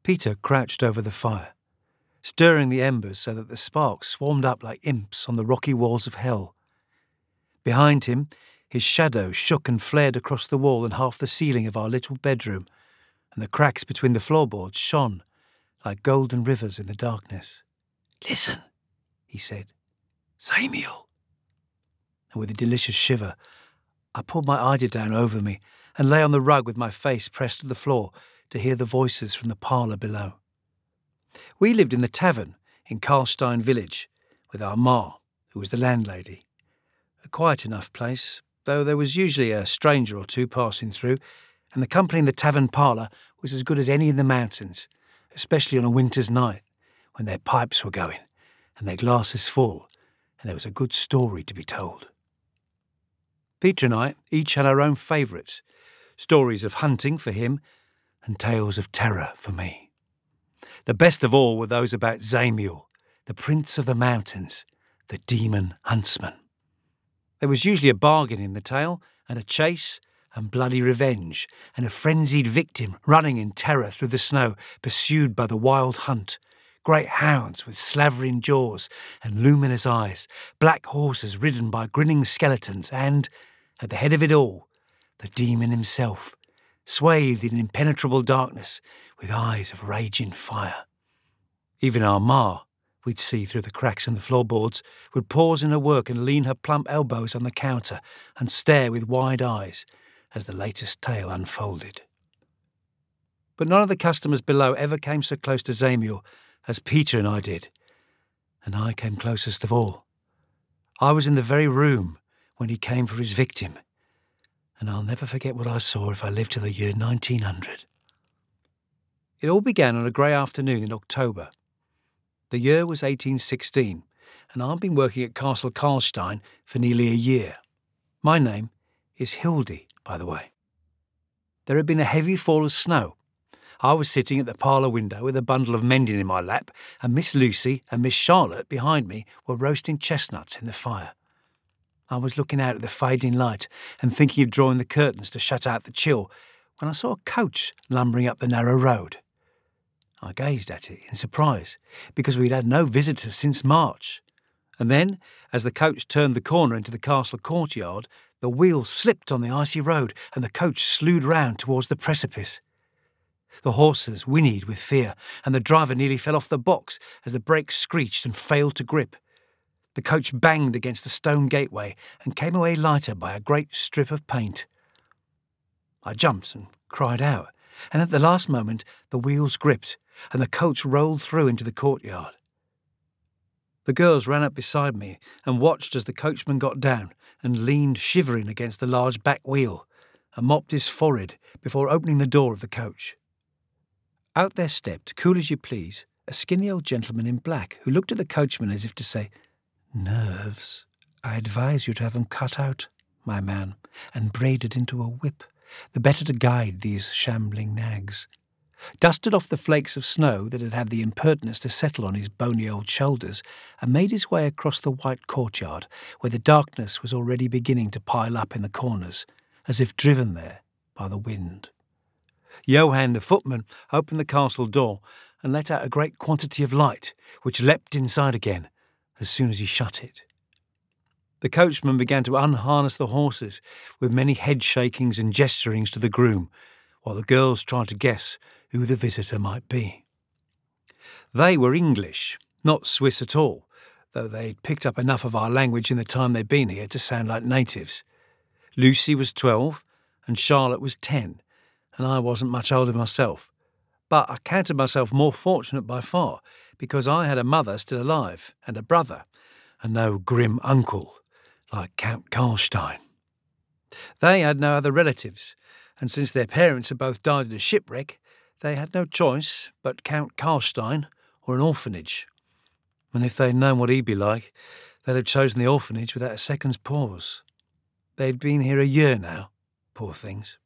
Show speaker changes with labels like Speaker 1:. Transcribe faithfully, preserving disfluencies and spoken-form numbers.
Speaker 1: Peter crouched over the fire, stirring the embers so that the sparks swarmed up like imps on the rocky walls of hell. Behind him, his shadow shook and flared across the wall and half the ceiling of our little bedroom, and the cracks between the floorboards shone like golden rivers in the darkness. "Listen," he said. "Samuel." And with a delicious shiver, I pulled my eiderdown over me and lay on the rug with my face pressed to the floor to hear the voices from the parlour below. We lived in the tavern in Karlstein village with our ma, who was the landlady. A quiet enough place, though there was usually a stranger or two passing through, and the company in the tavern parlour was as good as any in the mountains, especially on a winter's night, when their pipes were going and their glasses full, and there was a good story to be told. Peter and I each had our own favourites, stories of hunting for him and tales of terror for me. The best of all were those about Zamiel, the prince of the mountains, the demon huntsman. There was usually a bargain in the tale, and a chase, and bloody revenge, and a frenzied victim running in terror through the snow, pursued by the wild hunt, great hounds with slavering jaws and luminous eyes, black horses ridden by grinning skeletons, and, at the head of it all, the demon himself, swathed in impenetrable darkness, with eyes of raging fire. Even our ma, we'd see through the cracks in the floorboards, would pause in her work and lean her plump elbows on the counter and stare with wide eyes as the latest tale unfolded. But none of the customers below ever came so close to Zamiel as Peter and I did, and I came closest of all. I was in the very room when he came for his victim, and I'll never forget what I saw if I lived to the year nineteen hundred. It all began on a grey afternoon in October. The year was eighteen sixteen, and I'd been working at Castle Karlstein for nearly a year. My name is Hildy, by the way. There had been a heavy fall of snow. I was sitting at the parlour window with a bundle of mending in my lap, and Miss Lucy and Miss Charlotte behind me were roasting chestnuts in the fire. I was looking out at the fading light and thinking of drawing the curtains to shut out the chill when I saw a coach lumbering up the narrow road. I gazed at it in surprise, because we'd had no visitors since March. And then, as the coach turned the corner into the castle courtyard, the wheels slipped on the icy road and the coach slewed round towards the precipice. The horses whinnied with fear, and the driver nearly fell off the box as the brakes screeched and failed to grip. The coach banged against the stone gateway and came away lighter by a great strip of paint. I jumped and cried out, and at the last moment the wheels gripped and the coach rolled through into the courtyard. The girls ran up beside me and watched as the coachman got down and leaned shivering against the large back wheel and mopped his forehead before opening the door of the coach. Out there stepped, cool as you please, a skinny old gentleman in black who looked at the coachman as if to say, "Nerves. I advise you to have them cut out, my man, and braided into a whip, the better to guide these shambling nags." Dusted off the flakes of snow that had had the impertinence to settle on his bony old shoulders, and made his way across the white courtyard, where the darkness was already beginning to pile up in the corners, as if driven there by the wind. Johann the footman opened the castle door and let out a great quantity of light, which leapt inside again as soon as he shut it. The coachman began to unharness the horses, with many head-shakings and gesturings to the groom, while the girls tried to guess who the visitor might be. They were English, not Swiss at all, though they'd picked up enough of our language in the time they'd been here to sound like natives. Lucy was twelve, and Charlotte was ten, and I wasn't much older myself. But I counted myself more fortunate by far, because I had a mother still alive, and a brother, and no grim uncle like Count Karlstein. They had no other relatives, and since their parents had both died in a shipwreck, they had no choice but Count Karlstein or an orphanage. And if they'd known what he'd be like, they'd have chosen the orphanage without a second's pause. They'd been here a year now, poor things.